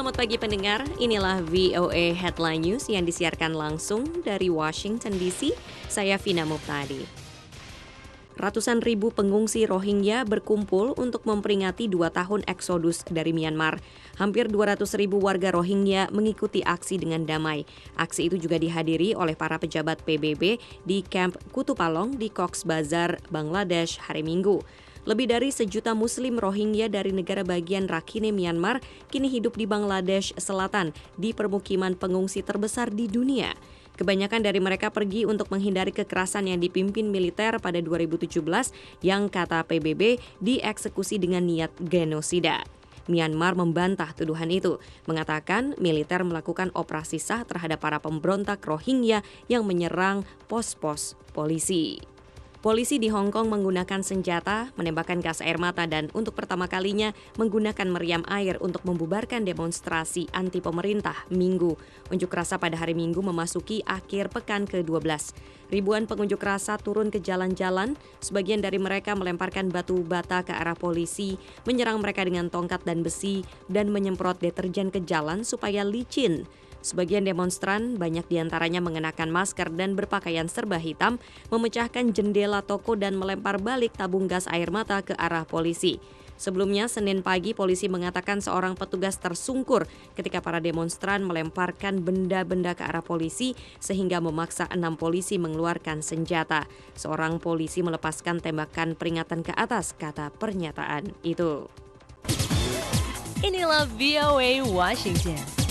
Selamat pagi pendengar, inilah VOA Headline News yang disiarkan langsung dari Washington DC. Saya Vina Muptadi. Ratusan ribu pengungsi Rohingya berkumpul untuk memperingati 2 tahun eksodus dari Myanmar. Hampir 200 ribu warga Rohingya mengikuti aksi dengan damai. Aksi itu juga dihadiri oleh para pejabat PBB di Camp Kutupalong di Cox's Bazar, Bangladesh hari Minggu. Lebih dari 1 juta Muslim Rohingya dari negara bagian Rakhine Myanmar kini hidup di Bangladesh Selatan di permukiman pengungsi terbesar di dunia. Kebanyakan dari mereka pergi untuk menghindari kekerasan yang dipimpin militer pada 2017 yang kata PBB dieksekusi dengan niat genosida. Myanmar membantah tuduhan itu, mengatakan militer melakukan operasi sah terhadap para pemberontak Rohingya yang menyerang pos-pos polisi. Polisi di Hong Kong menggunakan senjata, menembakkan gas air mata dan untuk pertama kalinya menggunakan meriam air untuk membubarkan demonstrasi anti pemerintah Minggu. Unjuk rasa pada hari Minggu memasuki akhir pekan ke-12. Ribuan pengunjuk rasa turun ke jalan-jalan, sebagian dari mereka melemparkan batu bata ke arah polisi, menyerang mereka dengan tongkat dan besi, dan menyemprot deterjen ke jalan supaya licin. Sebagian demonstran, banyak diantaranya mengenakan masker dan berpakaian serba hitam, memecahkan jendela toko dan melempar balik tabung gas air mata ke arah polisi. Sebelumnya, Senin pagi, polisi mengatakan seorang petugas tersungkur ketika para demonstran melemparkan benda-benda ke arah polisi sehingga memaksa 6 polisi mengeluarkan senjata. Seorang polisi melepaskan tembakan peringatan ke atas, kata pernyataan itu. Inilah VOA Washington.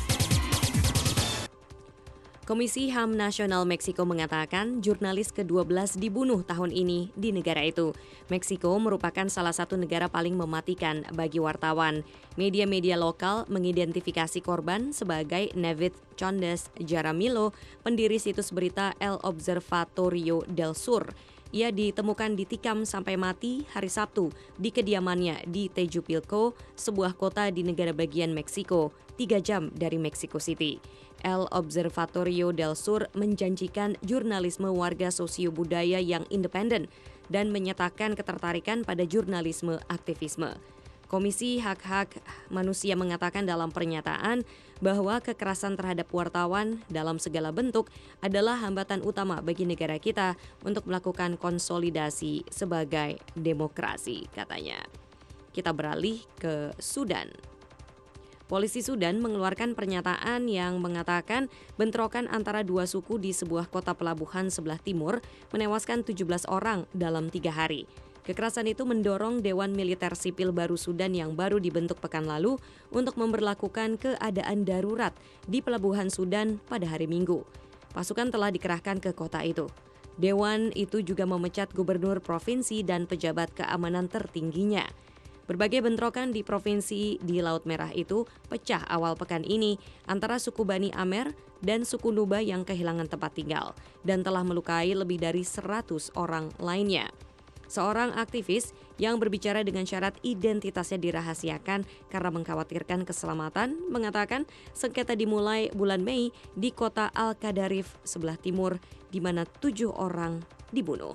Komisi HAM Nasional Meksiko mengatakan jurnalis ke-12 dibunuh tahun ini di negara itu. Meksiko merupakan salah satu negara paling mematikan bagi wartawan. Media-media lokal mengidentifikasi korban sebagai Nevid Condes Jaramillo, pendiri situs berita El Observatorio del Sur. Ia ditemukan ditikam sampai mati hari Sabtu di kediamannya di Tejupilco, sebuah kota di negara bagian Meksiko, 3 jam dari Mexico City. El Observatorio del Sur menjanjikan jurnalisme warga sosio-budaya yang independen dan menyatakan ketertarikan pada jurnalisme aktivisme. Komisi Hak-Hak Manusia mengatakan dalam pernyataan bahwa kekerasan terhadap wartawan dalam segala bentuk adalah hambatan utama bagi negara kita untuk melakukan konsolidasi sebagai demokrasi, katanya. Kita beralih ke Sudan. Polisi Sudan mengeluarkan pernyataan yang mengatakan bentrokan antara 2 suku di sebuah kota pelabuhan sebelah timur menewaskan 17 orang dalam 3 hari. Kekerasan itu mendorong Dewan Militer Sipil Baru Sudan yang baru dibentuk pekan lalu untuk memberlakukan keadaan darurat di pelabuhan Sudan pada hari Minggu. Pasukan telah dikerahkan ke kota itu. Dewan itu juga memecat gubernur provinsi dan pejabat keamanan tertingginya. Berbagai bentrokan di provinsi di Laut Merah itu pecah awal pekan ini antara suku Bani Amer dan suku Nuba yang kehilangan tempat tinggal dan telah melukai lebih dari 100 orang lainnya. Seorang aktivis yang berbicara dengan syarat identitasnya dirahasiakan karena mengkhawatirkan keselamatan mengatakan sengketa dimulai bulan Mei di kota Al-Qadarif sebelah timur di mana 7 orang dibunuh.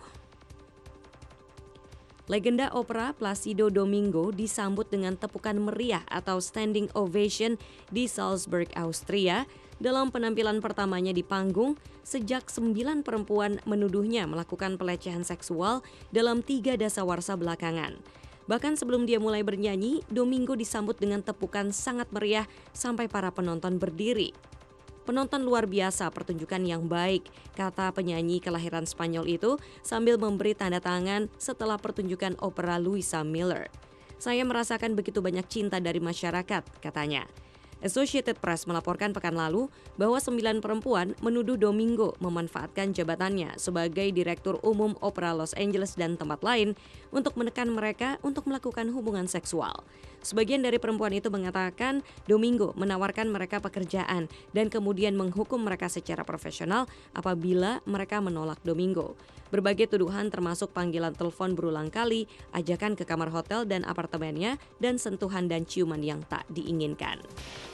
Legenda opera Placido Domingo disambut dengan tepukan meriah atau standing ovation di Salzburg, Austria dalam penampilan pertamanya di panggung sejak 9 perempuan menuduhnya melakukan pelecehan seksual dalam 3 dasawarsa belakangan. Bahkan sebelum dia mulai bernyanyi, Domingo disambut dengan tepukan sangat meriah sampai para penonton berdiri. Penonton luar biasa pertunjukan yang baik, kata penyanyi kelahiran Spanyol itu sambil memberi tanda tangan setelah pertunjukan opera Luisa Miller. Saya merasakan begitu banyak cinta dari masyarakat, katanya. Associated Press melaporkan pekan lalu bahwa 9 perempuan menuduh Domingo memanfaatkan jabatannya sebagai Direktur Umum Opera Los Angeles dan tempat lain untuk menekan mereka untuk melakukan hubungan seksual. Sebagian dari perempuan itu mengatakan Domingo menawarkan mereka pekerjaan dan kemudian menghukum mereka secara profesional apabila mereka menolak Domingo. Berbagai tuduhan termasuk panggilan telepon berulang kali, ajakan ke kamar hotel dan apartemennya, dan sentuhan dan ciuman yang tak diinginkan.